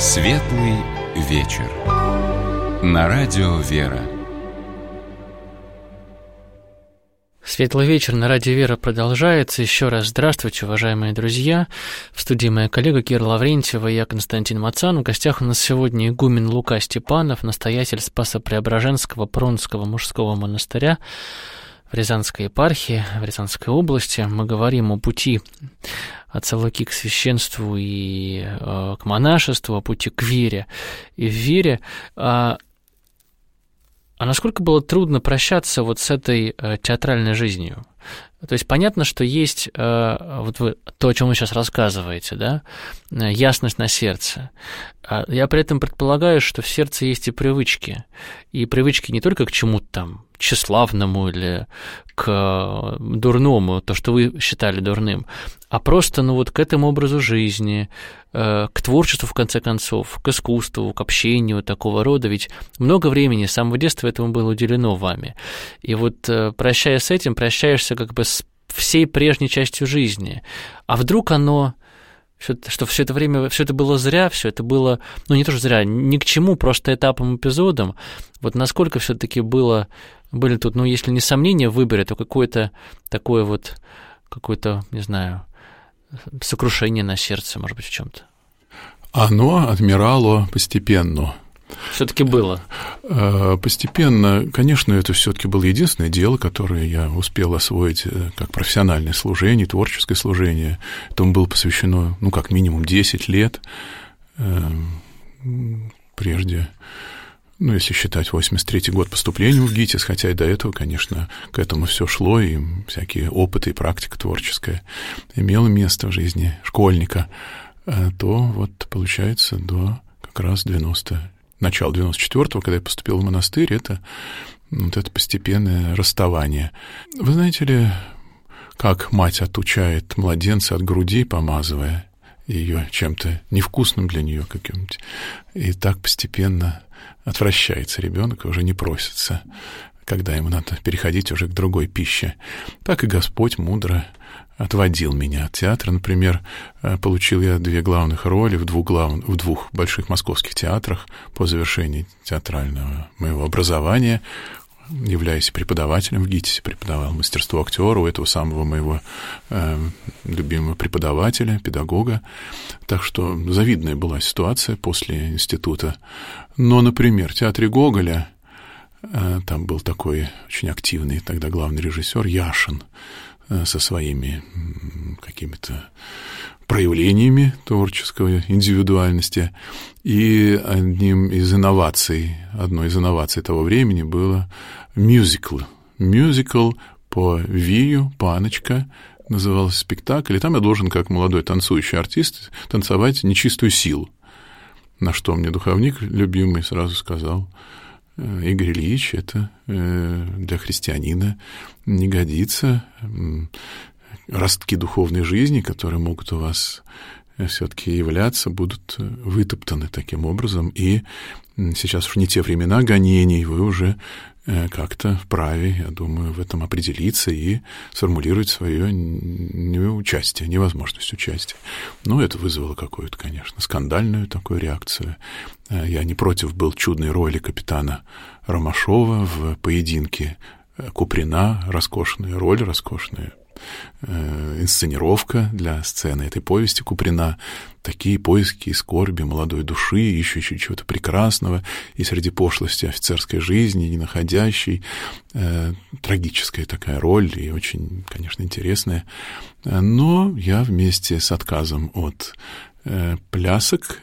Светлый вечер. На радио «Вера». Светлый вечер на радио «Вера» продолжается. Еще раз здравствуйте, уважаемые друзья. В студии моя коллега Кира Лаврентьева и я, Константин Мацан. В гостях у нас сегодня игумен Лука Степанов, настоятель Спасо-Преображенского Пронского мужского монастыря в Рязанской епархии, в Рязанской области. Мы говорим о пути отца Луки к священству и к монашеству, о пути к вере и в вере. А насколько было трудно прощаться вот с этой театральной жизнью? То есть понятно, что есть вот вы, то, о чем вы сейчас рассказываете, да, ясность на сердце. Я при этом предполагаю, что в сердце есть и привычки не только к чему-то там тщеславному или к дурному, то, что вы считали дурным, а просто, вот к этому образу жизни, к творчеству, в конце концов, к искусству, к общению такого рода, ведь много времени с самого детства этому было уделено вами. И вот, прощаясь с этим, прощаешься как бы с всей прежней частью жизни. А вдруг оно, что все это время, все это было зря, все это было, не то что зря, ни к чему, просто этапом, эпизодом. Вот насколько все-таки были тут, если не сомнения в выборе, то какое-то такое вот, какое-то, не знаю, сокрушение на сердце, может быть, в чем-то. Оно отмирало постепенно. Все-таки было. Постепенно, конечно, это все-таки было единственное дело, которое я успел освоить как профессиональное служение, творческое служение. Этому было посвящено, как минимум 10 лет прежде. Если считать 83-й год поступления в ГИТИС, хотя и до этого, конечно, к этому все шло, и всякие опыты и практика творческая имела место в жизни школьника, то вот получается до как раз начала 94-го, когда я поступил в монастырь, это постепенное расставание. Вы знаете ли, как мать отучает младенца от груди, помазывая ее чем-то невкусным для нее каким-нибудь, и так постепенно отвращается ребенок и уже не просится, когда ему надо переходить уже к другой пище. Так и Господь мудро отводил меня от театра. Например, получил я 2 главных роли в 2 больших московских театрах по завершении театрального моего образования. Являясь преподавателем в ГИТИСе, преподавал мастерство актера у этого самого моего любимого преподавателя, педагога. Так что завидная была ситуация после института. Но, например, в театре Гоголя там был такой очень активный тогда главный режиссер Яшин со своими какими-то проявлениями творческой индивидуальности. И одной из инноваций того времени было мюзикл. Мюзикл по Вию, «Паночка» назывался спектакль. И там я должен, как молодой танцующий артист, танцевать нечистую силу. На что мне духовник любимый сразу сказал: Игорь Ильич, это для христианина не годится. Ростки духовной жизни, которые могут у вас все-таки являться, будут вытоптаны таким образом. И сейчас уж не те времена гонений, вы уже как-то вправе, я думаю, в этом определиться и сформулировать свое неучастие, невозможность участия. Это вызвало какую-то, конечно, скандальную такую реакцию. Я не против был чудной роли капитана Ромашова в поединке Куприна, роскошная роль, роскошная инсценировка для сцены этой повести Куприна, такие поиски и скорби молодой души, ищущей чего-то прекрасного, и среди пошлости офицерской жизни, не находящей, трагическая такая роль, и очень, конечно, интересная. Но я вместе с отказом от плясок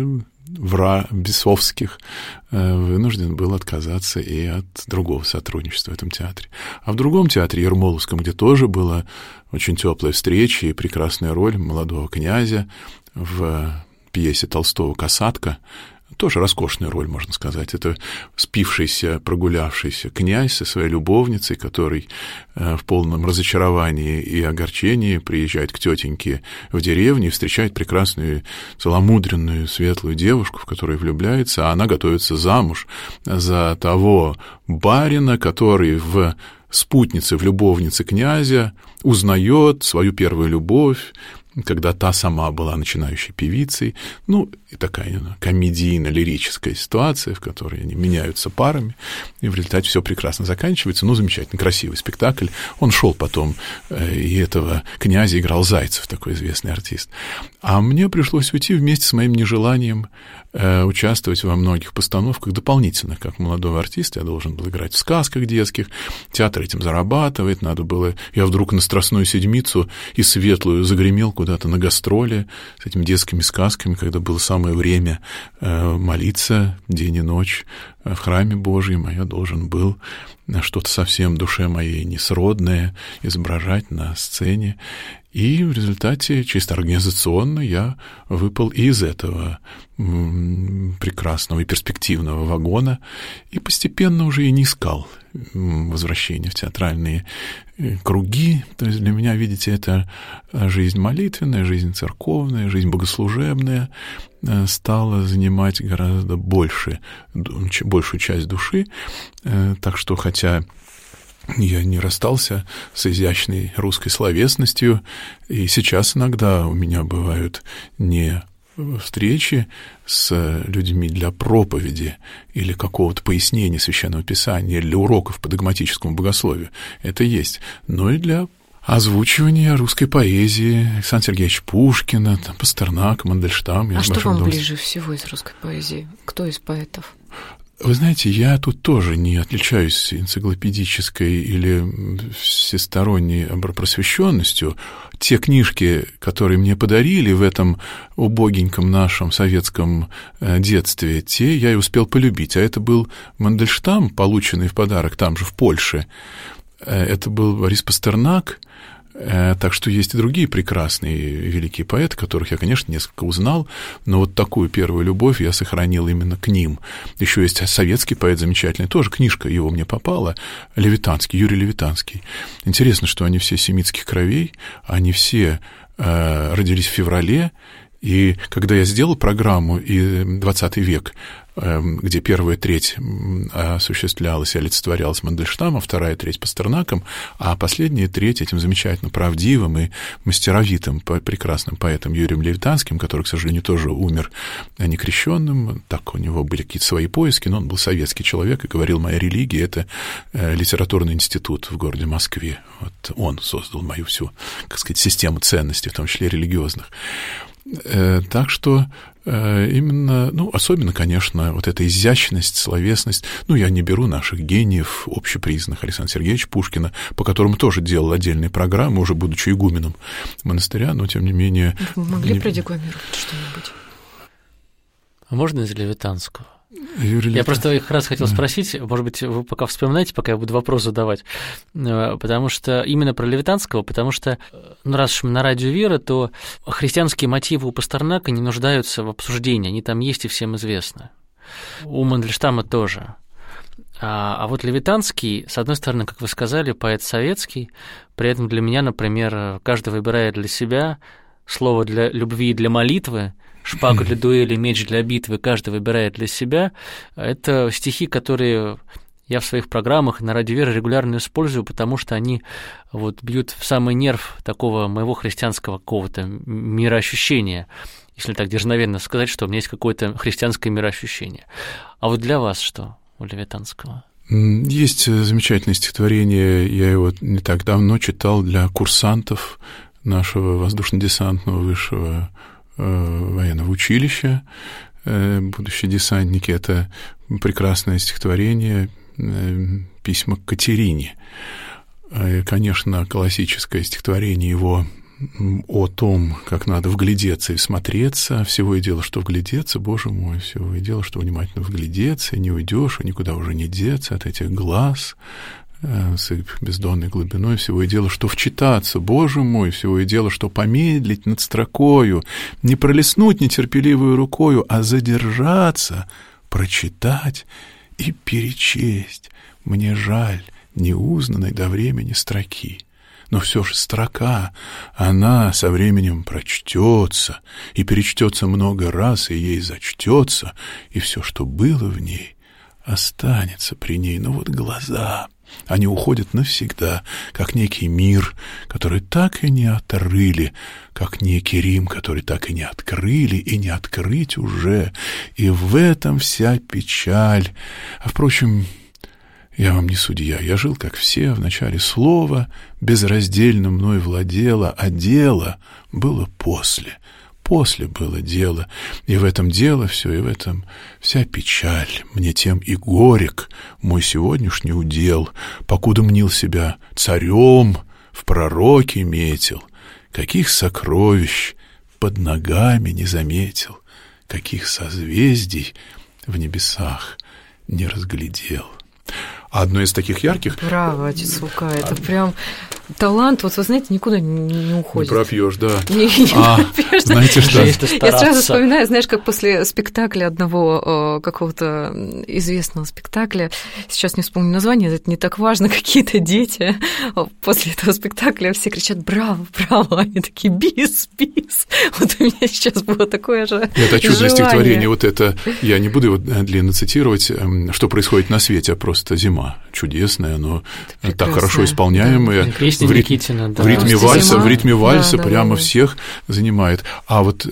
бесовских вынужден был отказаться и от другого сотрудничества в этом театре. А в другом театре, Ермоловском, где тоже была очень теплая встреча и прекрасная роль молодого князя в пьесе Толстого «Касатка», тоже роскошная роль, можно сказать. Это спившийся, прогулявшийся князь со своей любовницей, который в полном разочаровании и огорчении приезжает к тетеньке в деревню и встречает прекрасную, целомудренную, светлую девушку, в которую влюбляется, а она готовится замуж за того барина, который в спутнице, в любовнице князя узнает свою первую любовь, когда та сама была начинающей певицей, ну, и такая комедийно-лирическая ситуация, в которой они меняются парами, и в результате все прекрасно заканчивается, ну, замечательно, красивый спектакль. Он шел потом, и этого князя играл Зайцев, такой известный артист. А мне пришлось уйти вместе с моим нежеланием участвовать во многих постановках дополнительно, как молодого артиста. Я должен был играть в сказках детских, театр этим зарабатывает, надо было... Я вдруг на Страстную Седмицу и Светлую загремел куда-то на гастроли с этими детскими сказками, когда было самое время молиться день и ночь в храме Божьем, а я должен был что-то совсем душе моей несродное изображать на сцене. И в результате чисто организационно я выпал и из этого прекрасного и перспективного вагона и постепенно уже и не искал возвращения в театральные круги. То есть для меня, видите, это жизнь молитвенная, жизнь церковная, жизнь богослужебная стала занимать гораздо большую часть души. Так что, хотя я не расстался с изящной русской словесностью, и сейчас иногда у меня бывают не встречи с людьми для проповеди или какого-то пояснения Священного Писания, или для уроков по догматическому богословию. Это есть. Но и для озвучивания русской поэзии Александра Сергеевича Пушкина, там, Пастернака, Мандельштама. А что вам ближе всего из русской поэзии? Кто из поэтов? Вы знаете, я тут тоже не отличаюсь энциклопедической или всесторонней просвещенностью. Те книжки, которые мне подарили в этом убогеньком нашем советском детстве, те я и успел полюбить. А это был Мандельштам, полученный в подарок там же, в Польше. Это был Борис Пастернак. Так что есть и другие прекрасные великие поэты, которых я, конечно, несколько узнал, но вот такую первую любовь я сохранил именно к ним. Еще есть советский поэт замечательный, тоже книжка его мне попала, Левитанский, Юрий Левитанский. Интересно, что они все семитских кровей, они все родились в феврале, и когда я сделал программу и «20 век», где первая треть осуществлялась и олицетворялась Мандельштамом, вторая треть Пастернаком, а последняя треть этим замечательно правдивым и мастеровитым, прекрасным поэтом Юрием Левитанским, который, к сожалению, тоже умер некрещенным. Так у него были какие-то свои поиски, но он был советский человек и говорил: моя религия — это литературный институт в городе Москве. Вот он создал мою всю, как сказать, систему ценностей, в том числе религиозных. Так что именно, ну, особенно, конечно, вот эта изящность, словесность. Ну, я не беру наших гениев, общепризнанных, Александра Сергеевича Пушкина, по которому тоже делал отдельные программы, уже будучи игуменом монастыря, но, тем не менее... Вы могли продекламировать что-нибудь? А можно из Левитанского? Я просто как раз хотел спросить, может быть, вы пока вспоминаете, пока я буду вопрос задавать, потому что именно про Левитанского, потому что, ну, раз уж мы на радио Вера, то христианские мотивы у Пастернака не нуждаются в обсуждении, они там есть и всем известны. У Мандельштама тоже. А вот Левитанский, с одной стороны, как вы сказали, поэт советский, при этом для меня, например, каждый выбирает для себя слово для любви и для молитвы, шпага для дуэли, меч для битвы, каждый выбирает для себя. Это стихи, которые я в своих программах на радио Вера регулярно использую, потому что они вот бьют в самый нерв такого моего христианского какого-то мироощущения, если так дерзновенно сказать, что у меня есть какое-то христианское мироощущение. А вот для вас что у Левитанского? Есть замечательное стихотворение, я его не так давно читал для курсантов нашего воздушно-десантного высшего военного училища, будущие десантники. Это прекрасное стихотворение «Письма к Катерине». Конечно, классическое стихотворение его о том, как надо вглядеться и всмотреться. Всего и дело, что вглядеться, Боже мой, всего и дело, что внимательно вглядеться, и не уйдешь, и никуда уже не деться от этих глаз с их бездонной глубиной, всего и дело, что вчитаться, Боже мой, всего и дело, что помедлить над строкою, не пролистнуть нетерпеливую рукою, а задержаться, прочитать и перечесть. Мне жаль неузнанной до времени строки. Но все же строка, она со временем прочтется, и перечтется много раз, и ей зачтется, и все, что было в ней, останется при ней. Но вот глаза... Они уходят навсегда, как некий мир, который так и не отрыли, как некий Рим, который так и не открыли, и не открыть уже. И в этом вся печаль. А, впрочем, я вам не судья. Я жил, как все, в начале слова, безраздельно мной владело, а дело было после. После было дело, и в этом дело все, и в этом вся печаль. Мне тем и горек мой сегодняшний удел, покуда мнил себя царем, в пророке метил, каких сокровищ под ногами не заметил, каких созвездий в небесах не разглядел. Одно из таких ярких... Браво, отец Лука, это прям талант, вот вы знаете, никуда не уходит. Не пропьешь, да. Не пропьешь. Знаете что? Я сразу вспоминаю, знаешь, как после спектакля одного какого-то известного спектакля, сейчас не вспомню название, это не так важно, какие-то дети после этого спектакля все кричат «Браво, браво!», они такие «Бис, бис!». Вот у меня сейчас было такое же Это чудное желание. стихотворение, вот это, я не буду его длинно цитировать, что происходит на свете, а просто зима. Чудесное, но так хорошо исполняемое. Да. Песня Никитина, да. В ритме вальса да, прямо да. всех занимает. А вот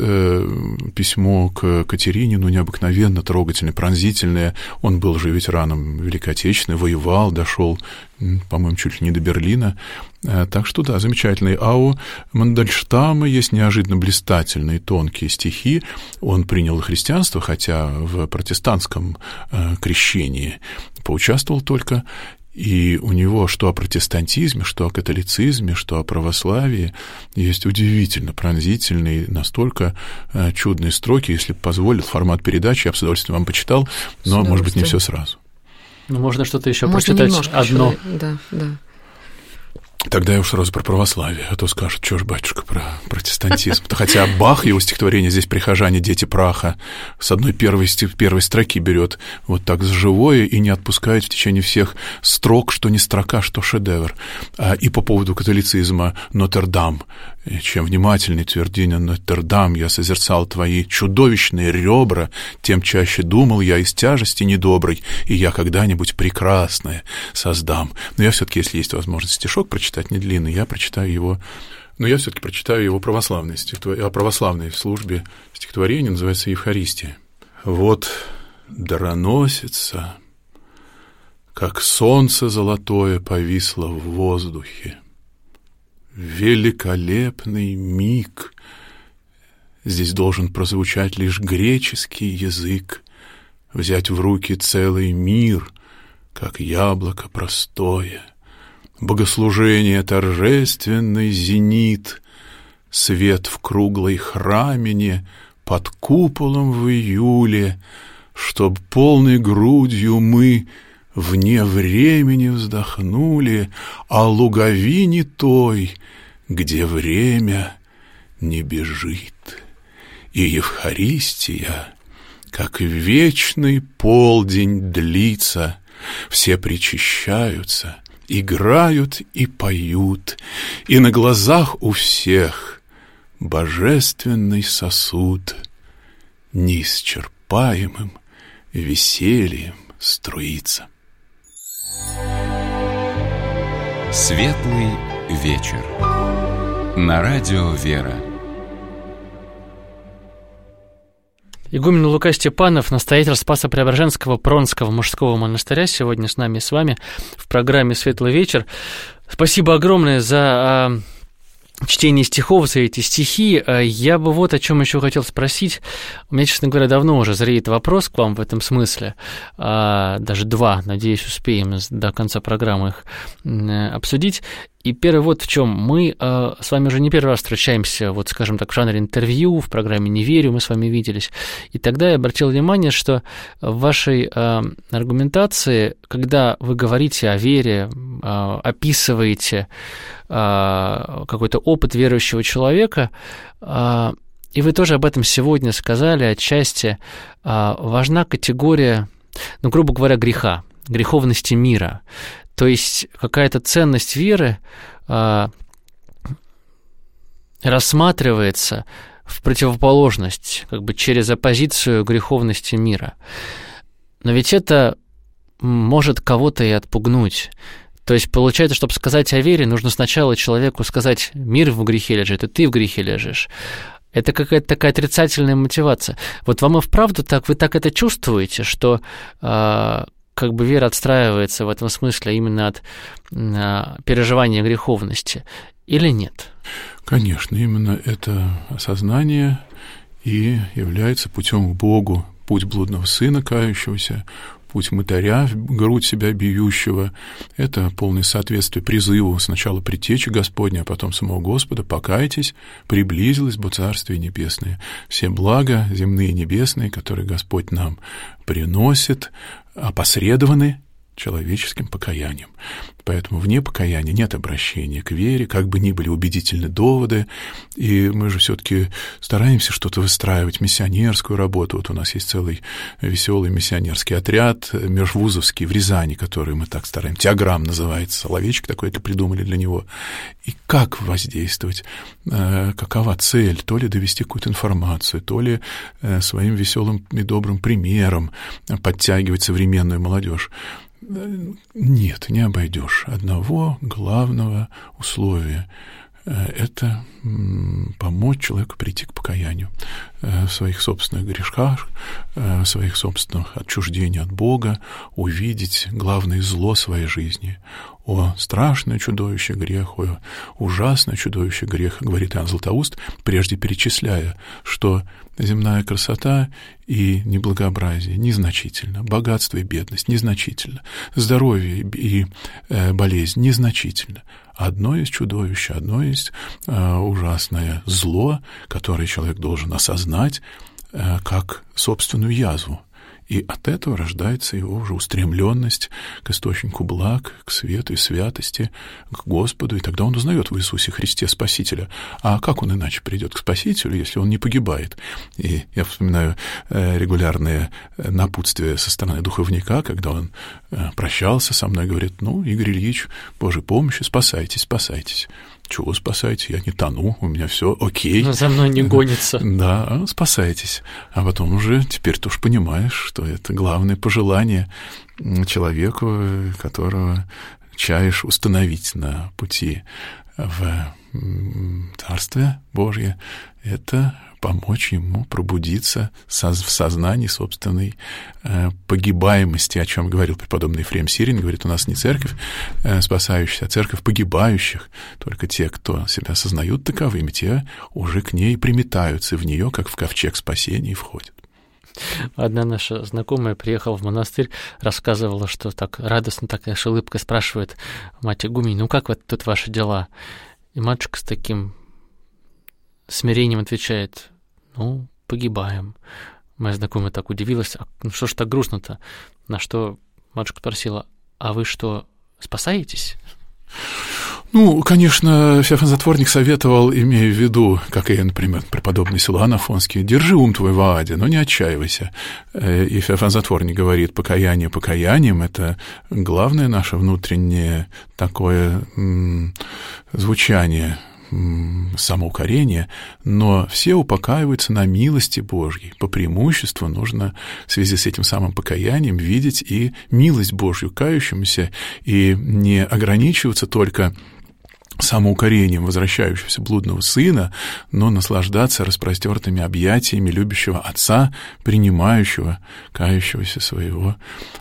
письмо к Катерине, необыкновенно трогательное, пронзительное. Он был же ветераном Великой Отечественной, воевал, дошел, по-моему, чуть ли не до Берлина. Так что да, замечательный. А у Мандельштама есть неожиданно блистательные, тонкие стихи. Он принял христианство, хотя в протестантском крещении поучаствовал только. И у него что о протестантизме, что о католицизме, что о православии есть удивительно пронзительные, настолько чудные строки. Если позволит формат передачи, я бы с удовольствием вам почитал, но, может быть, не все сразу. Ну, можно что-то еще Можно прочитать одно. Да. Тогда я уж сразу про православие, а то скажут, что ж, батюшка, про протестантизм. Хотя Бах, его стихотворение «Здесь прихожане, дети праха», с одной первой строки берет вот так живое и не отпускает в течение всех строк, что не строка, что шедевр. И по поводу католицизма «Нотр-Дам». Чем внимательней твердиня «Нотр-Дам» я созерцал твои чудовищные ребра, тем чаще думал я из тяжести недоброй, и я когда-нибудь прекрасное создам. Но я все-таки, если есть возможность стишок прочитать, не длинный, я прочитаю его, но я все-таки прочитаю его православное стихотворение, о православной службе стихотворение, называется «Евхаристия». Вот дароносица, как солнце золотое повисло в воздухе. Великолепный миг. Здесь должен прозвучать лишь греческий язык, взять в руки целый мир, как яблоко простое. Богослужение торжественный зенит, свет в круглой храмине под куполом в июле, чтоб полной грудью мы вне времени вздохнули о луговине той, где время не бежит. И Евхаристия, как вечный полдень, длится, все причащаются, играют и поют, и на глазах у всех божественный сосуд неисчерпаемым весельем струится. Светлый вечер. На радио «Вера». Игумен Лука Степанов, настоятель Спасо-Преображенского Пронского мужского монастыря, сегодня с нами и с вами в программе «Светлый вечер». Спасибо огромное за чтение стихов, за эти стихи. Я бы вот о чем еще хотел спросить. У меня, честно говоря, давно уже зреет вопрос к вам в этом смысле. Даже два, надеюсь, успеем до конца программы их обсудить. И первый вот в чем. Мы с вами уже не первый раз встречаемся, вот, скажем так, в жанре интервью, в программе «Не верю», мы с вами виделись. И тогда я обратил внимание, что в вашей аргументации, когда вы говорите о вере, описываете какой-то опыт верующего человека, и вы тоже об этом сегодня сказали отчасти, важна категория, грубо говоря, греха, греховности мира. То есть какая-то ценность веры рассматривается в противоположность, как бы через оппозицию греховности мира. Но ведь это может кого-то и отпугнуть. То есть, получается, чтобы сказать о вере, нужно сначала человеку сказать: мир в грехе лежит, и ты в грехе лежишь. Это какая-то такая отрицательная мотивация. Вот вам и вправду так, вы так это чувствуете, что как бы вера отстраивается в этом смысле именно от переживания греховности, или нет? Конечно, именно это осознание и является путем к Богу, путь блудного сына, кающегося, путь мытаря, в грудь себя бьющего. Это полное соответствие призыву сначала предтечи Господня, а потом самого Господа: покайтесь, приблизилось бы Царствие Небесное. Все блага земные и небесные, которые Господь нам приносит, опосредованы человеческим покаянием. Поэтому вне покаяния нет обращения к вере, как бы ни были убедительны доводы, и мы же все-таки стараемся что-то выстраивать, миссионерскую работу. Вот у нас есть целый веселый миссионерский отряд межвузовский в Рязани, который мы так стараемся, Теограмм называется, словечко такое-то придумали для него. И как воздействовать, какова цель, то ли довести какую-то информацию, то ли своим веселым и добрым примером подтягивать современную молодежь. Нет, не обойдешь одного главного условия. Это помочь человеку прийти к покаянию в своих собственных грешках, в своих собственных отчуждениях от Бога, увидеть главное зло своей жизни. О страшное чудовище грех, о ужасное чудовище грех, говорит Иоанн Златоуст, прежде перечисляя, что земная красота и неблагообразие незначительно, богатство и бедность незначительно, здоровье и болезнь незначительно. Одно есть чудовище, одно есть ужасное зло, которое человек должен осознать как собственную язву. И от этого рождается его уже устремленность к источнику благ, к свету и святости, к Господу, и тогда он узнает в Иисусе Христе Спасителя. А как он иначе придет к Спасителю, если он не погибает? И я вспоминаю регулярные напутствия со стороны духовника, когда он прощался со мной, говорит: ну, Игорь Ильич, Божьей помощи, спасайтесь, спасайтесь. Чего спасайте? Я не тону, у меня все окей. Но за мной не гонится. Да, спасайтесь. А потом уже теперь-то уж понимаешь, что это главное пожелание человеку, которого чаешь установить на пути в Царствие Божье, это помочь ему пробудиться в сознании собственной погибаемости, о чем говорил преподобный Ефрем Сирин. Говорит, у нас не церковь спасающаяся, а церковь погибающих. Только те, кто себя осознают таковыми, те уже к ней приметаются, и в нее, как в ковчег спасения, входят. Одна наша знакомая приехала в монастырь, рассказывала, что так радостно, такая с улыбкой спрашивает мать игумень: ну как вот тут ваши дела? И матушка с таким смирением отвечает: ну, погибаем. Моя знакомая так удивилась: а ну что ж так грустно-то? На что матушка спросила: а вы что, спасаетесь? Ну, конечно, Феофан Затворник советовал, имея в виду, как и, например, преподобный Силуан Афонский: держи ум твой в ааде, но не отчаивайся. И Феофан Затворник говорит: покаяние покаянием — это главное наше внутреннее такое звучание, самоукорение, но все упокаиваются на милости Божьей. По преимуществу нужно в связи с этим самым покаянием видеть и милость Божью кающемуся, и не ограничиваться только самоукорением возвращающегося блудного сына, но наслаждаться распростертыми объятиями любящего отца, принимающего кающегося своего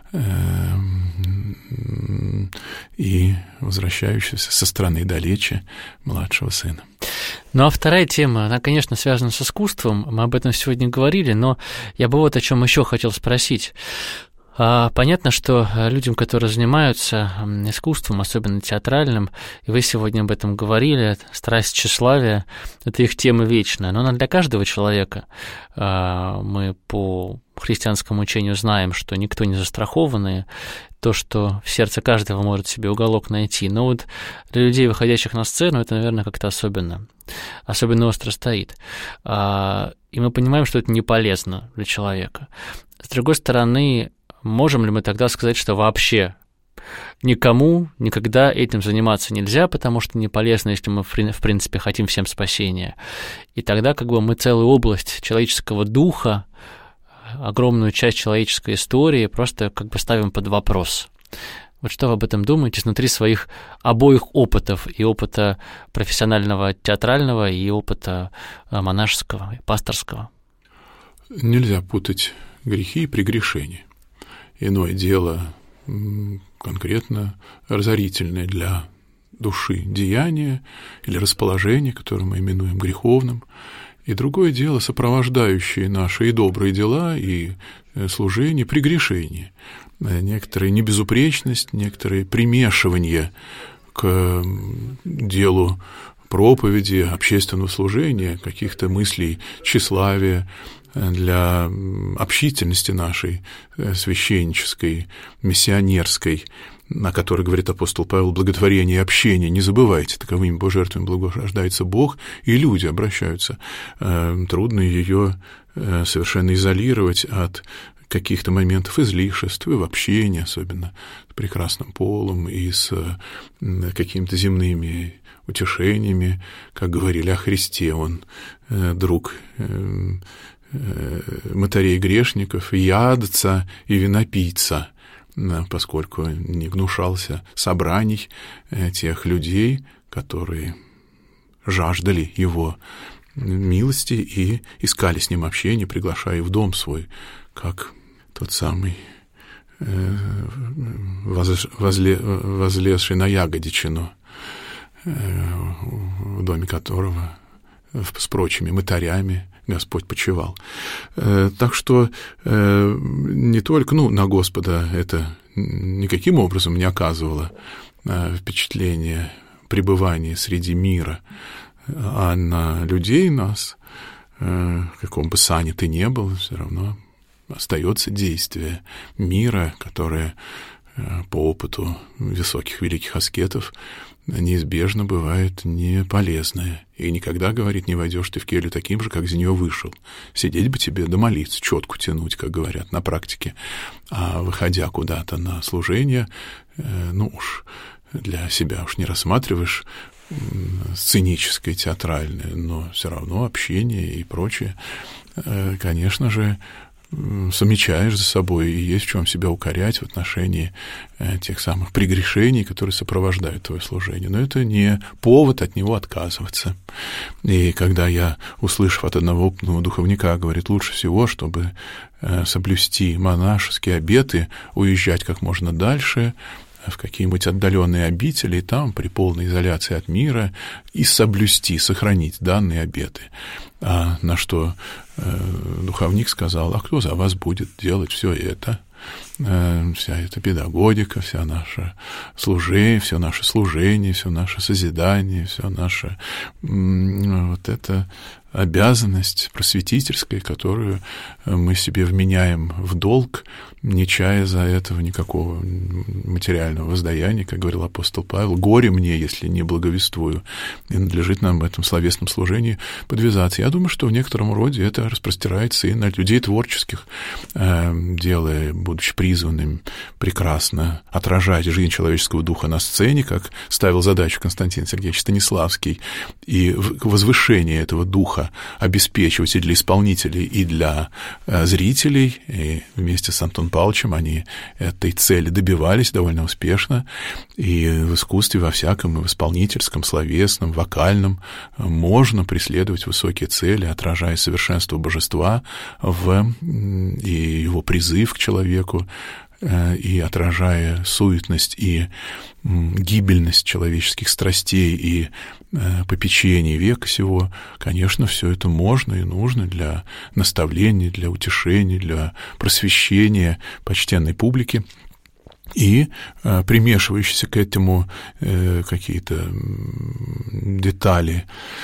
и возвращающегося со стороны далече младшего сына. Ну а вторая тема, она, конечно, связана с искусством, мы об этом сегодня говорили, но я бы вот о чем еще хотел спросить. Понятно, что людям, которые занимаются искусством, особенно театральным, и вы сегодня об этом говорили, страсть тщеславия — это их тема вечная, но она для каждого человека. Мы по христианскому учению знаем, что никто не застрахованный, то, что в сердце каждого может себе уголок найти. Но вот для людей, выходящих на сцену, это, наверное, как-то особенно остро стоит. И мы понимаем, что это не полезно для человека. С другой стороны, можем ли мы тогда сказать, что вообще никому никогда этим заниматься нельзя, потому что не полезно, если мы, в принципе, хотим всем спасения? И тогда как бы мы целую область человеческого духа огромную часть человеческой истории просто как бы ставим под вопрос. Вот что вы об этом думаете внутри своих обоих опытов, и опыта профессионального театрального, и опыта монашеского, и пасторского? Нельзя путать грехи и прегрешения. Иное дело конкретно разорительное для души деяние или расположение, которое мы именуем греховным, и другое дело сопровождающие наши и добрые дела, и служение, прегрешение. Некоторая небезупречность, некоторые примешивания к делу проповеди, общественного служения, каких-то мыслей тщеславия для общительности нашей священнической, миссионерской, о которой говорит апостол Павел, благотворение и общение. Не забывайте, таковыми жертвами благорождается Бог, и люди обращаются. Трудно ее совершенно изолировать от каких-то моментов излишеств и в общении, особенно с прекрасным полом и с какими-то земными утешениями, как говорили о Христе, он друг мытарей грешников, ядца и винопийца, поскольку не гнушался собраний тех людей, которые жаждали его милости и искали с ним общение, приглашая в дом свой, как тот самый возлезший на ягодичину, в доме которого с прочими мытарями Господь почивал. Так что не только на Господа это никаким образом не оказывало впечатление пребывания среди мира, а на людей нас, в каком бы сане ты ни был, все равно остается действие мира, которое по опыту высоких великих аскетов неизбежно бывает неполезное. И никогда, говорит, не войдешь ты в келью таким же, как из нее вышел. Сидеть бы тебе да молиться, четку тянуть, как говорят на практике. А выходя куда-то на служение, уж для себя уж не рассматриваешь сценическое, театральное, но все равно общение и прочее, конечно же, замечаешь за собой, и есть в чем себя укорять в отношении тех самых прегрешений, которые сопровождают твое служение. Но это не повод от него отказываться. И когда я, услышав от одного опытного духовника, говорит, лучше всего, чтобы соблюсти монашеские обеты, уезжать как можно дальше в какие-нибудь отдаленные обители, и там при полной изоляции от мира и соблюсти, сохранить данные обеты. А на что духовник сказал, а кто за вас будет делать все это? Вся эта педагогика, вся наша служение, все наше служение, все наше созидание, все наше вот эта обязанность просветительская, которую мы себе вменяем в долг, не чая за этого никакого материального воздаяния, как говорил апостол Павел, горе мне, если не благовествую, и надлежит нам в этом словесном служении подвязаться. Я думаю, что в некотором роде это распростирается и на людей творческих, делая, будучи призванным прекрасно отражать жизнь человеческого духа на сцене, как ставил задачу Константин Сергеевич Станиславский, и возвышение этого духа обеспечивать и для исполнителей, и для зрителей, и вместе с Антоном Павловичем они этой цели добивались довольно успешно, и в искусстве во всяком, и в исполнительском, словесном, вокальном можно преследовать высокие цели, отражая совершенство божества и его призыв к человеку, и отражая суетность и гибельность человеческих страстей и попечений века сего, конечно, все это можно и нужно для наставления, для утешения, для просвещения почтенной публики. И примешивающиеся к этому какие-то детали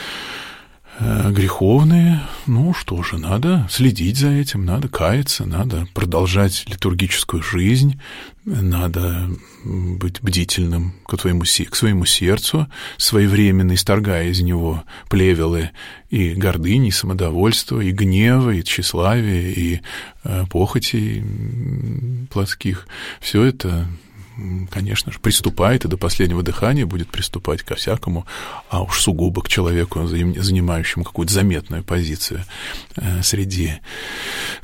греховные, что же, надо следить за этим, надо каяться, надо продолжать литургическую жизнь, надо быть бдительным к своему сердцу, своевременно исторгая из него плевелы и гордыни, и самодовольства, и гнева, и тщеславия, и похотей плотских. Все это, конечно же, приступает и до последнего дыхания будет приступать ко всякому, а уж сугубо к человеку, занимающему какую-то заметную позицию среди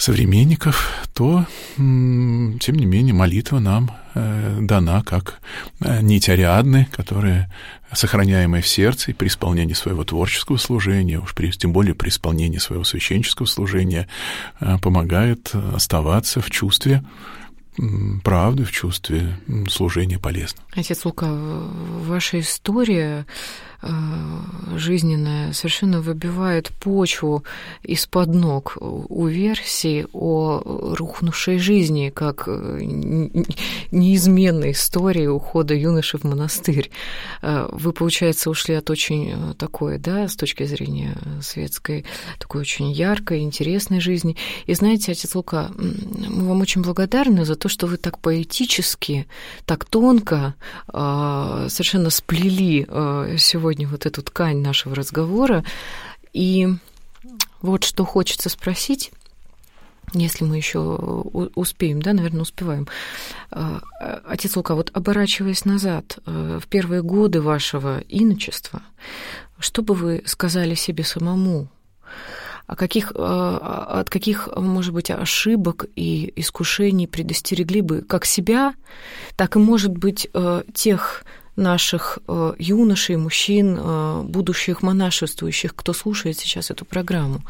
современников, то, тем не менее, молитва нам дана как нить Ариадны, которая, сохраняемая в сердце и при исполнении своего творческого служения, тем более при исполнении своего священнического служения, помогает оставаться в чувстве правды, в чувстве служения полезного. Отец Лука, ваша история жизненная совершенно выбивает почву из-под ног у версий о рухнувшей жизни, как неизменной истории ухода юноши в монастырь. Вы, получается, ушли от очень такой, да, с точки зрения светской, такой очень яркой, интересной жизни. И знаете, отец Лука, мы вам очень благодарны за то, что вы так поэтически, так тонко совершенно сплели сегодня вот эту ткань нашего разговора. И вот что хочется спросить, если мы еще успеем, да, наверное, успеваем. Отец Лука, вот оборачиваясь назад, в первые годы вашего иночества, что бы вы сказали себе самому? От каких, может быть, ошибок и искушений предостерегли бы как себя, так и, может быть, тех наших юношей, мужчин, будущих монашествующих, кто слушает сейчас эту программу?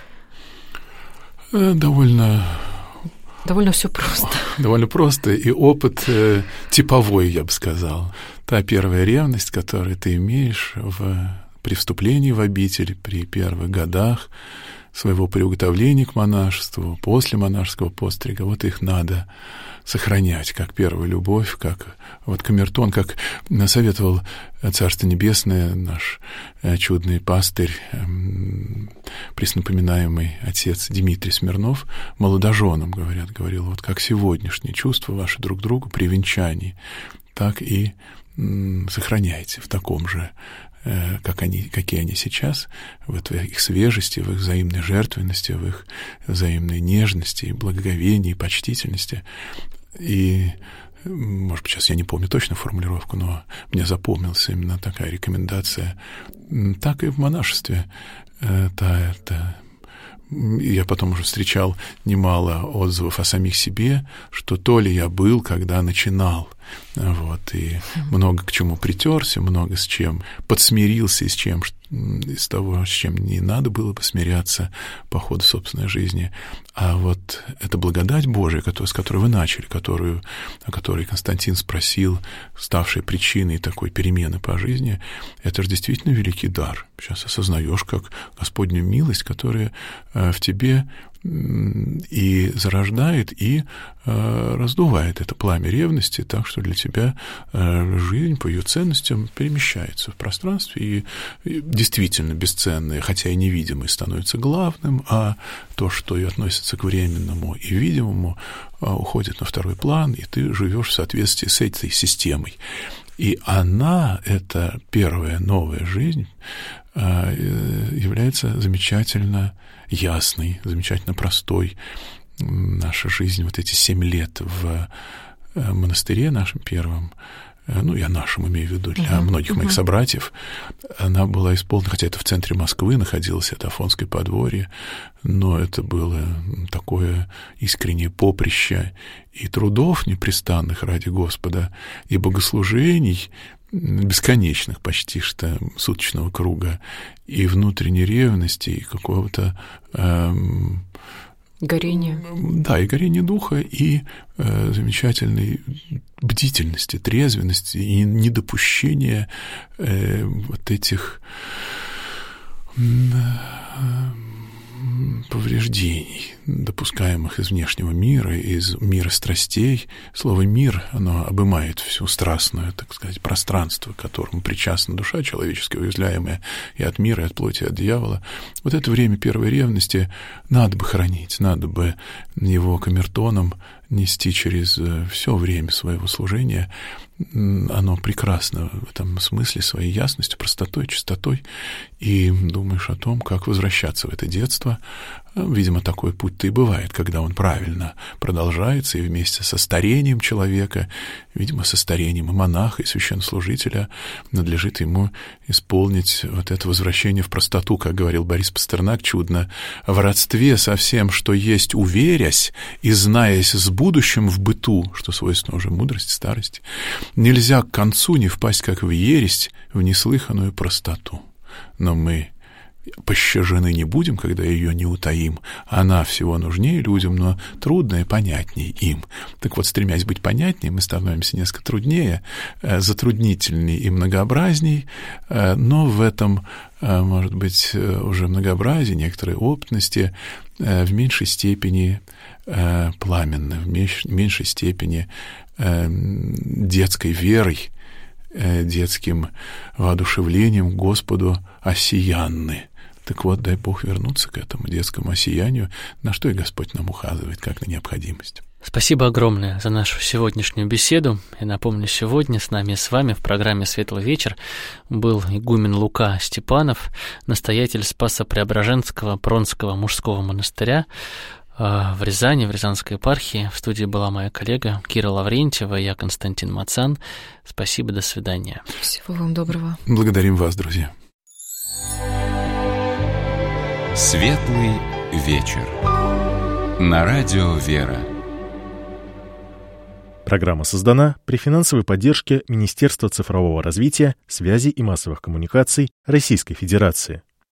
Довольно все просто. Довольно просто, и опыт типовой, я бы сказал. Та первая ревность, которую ты имеешь при вступлении в обитель, при первых годах своего приготовления к монашеству, после монашеского пострига, вот их надо сохранять, как первую любовь, как вот камертон, как советовал Царство Небесное наш чудный пастырь, преснопоминаемый отец Дмитрий Смирнов, молодоженам, говорил, вот как сегодняшние чувства ваши друг к другу при венчании, так и сохраняйте в таком же, какие они сейчас, в их свежести, в их взаимной жертвенности, в их взаимной нежности, и благоговении, и почтительности. И, может быть, сейчас я не помню точно формулировку, но мне запомнилась именно такая рекомендация. Так и в монашестве. Я потом уже встречал немало отзывов о самих себе, что то ли я был, когда начинал, вот, и много к чему притерся, много с чем подсмирился, из того, с чем не надо было бы смиряться по ходу собственной жизни. А вот эта благодать Божия, с которой вы начали, о которой Константин спросил, ставшая причиной такой перемены по жизни, это же действительно великий дар. Сейчас осознаешь, как Господню милость, которая в тебе и зарождает, и раздувает это пламя ревности, так что для тебя жизнь по ее ценностям перемещается в пространстве, и действительно бесценное, хотя и невидимое, становится главным, а то, что и относится к временному и видимому, уходит на второй план, и ты живешь в соответствии с этой системой. И она, эта первая новая жизнь, является замечательно ясной, замечательно простой. Наша жизнь, вот эти 7 лет в монастыре нашем первом, я нашим имею в виду, для многих моих собратьев, она была исполнена, хотя это в центре Москвы находилось, это Афонское подворье, но это было такое искреннее поприще и трудов непрестанных ради Господа, и богослужений бесконечных почти что суточного круга, и внутренней ревности, и какого-то горение. Да, и горение духа, и замечательной бдительности, трезвенности, и недопущения вот этих повреждений, допускаемых из внешнего мира, из мира страстей. Слово «мир», оно обымает всю страстную, так сказать, пространство, к которому причастна душа человеческая, уязвляемая и от мира, и от плоти, и от дьявола. Вот это время первой ревности надо бы хранить, надо бы его камертоном нести через все время своего служения. Оно прекрасно в этом смысле своей ясностью, простотой, чистотой, и думаешь о том, как возвращаться в это детство, Видимо, такой путь-то и бывает, когда он правильно продолжается, и вместе со старением человека, видимо, со старением и монаха, и священнослужителя, надлежит ему исполнить вот это возвращение в простоту, как говорил Борис Пастернак чудно, в родстве со всем, что есть, уверясь, и знаясь с будущим в быту, что свойственно уже мудрости, старости, нельзя к концу не впасть, как в ересь, в неслыханную простоту. Но мы пощажены не будем, когда ее не утаим. Она всего нужнее людям, но трудная понятней им. Так вот, стремясь быть понятнее, мы становимся несколько труднее, затруднительней и многообразней, но в этом, может быть, уже многообразие, некоторой опытности в меньшей степени пламенны, в меньшей степени детской верой, детским воодушевлением к Господу осиянны. Так вот, дай Бог вернуться к этому детскому осиянию, на что и Господь нам указывает, как на необходимость. Спасибо огромное за нашу сегодняшнюю беседу. Я напомню, сегодня с нами и с вами в программе «Светлый вечер» был игумен Лука Степанов, настоятель Спасо-Преображенского Пронского мужского монастыря в Рязани, в Рязанской епархии. В студии была моя коллега Кира Лаврентьева и я, Константин Мацан. Спасибо, до свидания. Всего вам доброго. Благодарим вас, друзья. Светлый вечер. На радио «Вера». Программа создана при финансовой поддержке Министерства цифрового развития, связи и массовых коммуникаций Российской Федерации.